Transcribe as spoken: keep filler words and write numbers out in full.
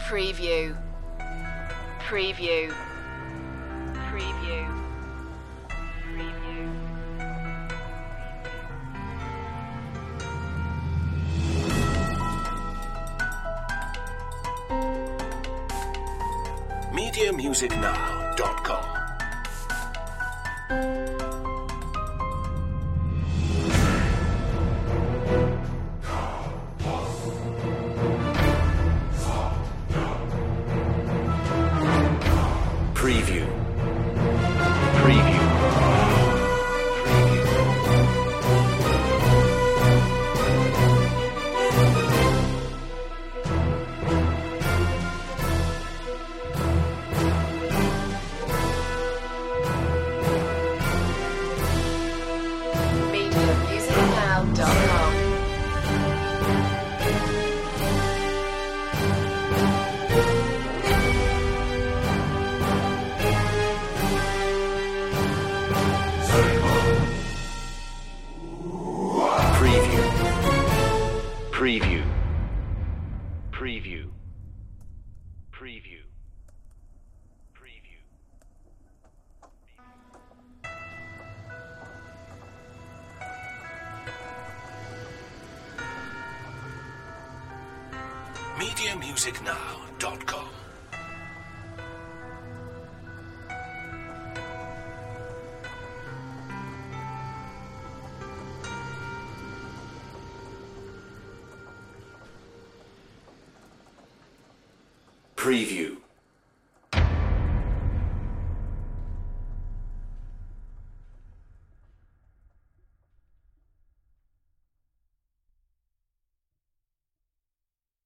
Preview. Preview. Preview. Preview. media music now dot com. Preview. Preview. media music now dot com. Preview. Preview. Preview. Preview. Preview. media music now dot com. Preview.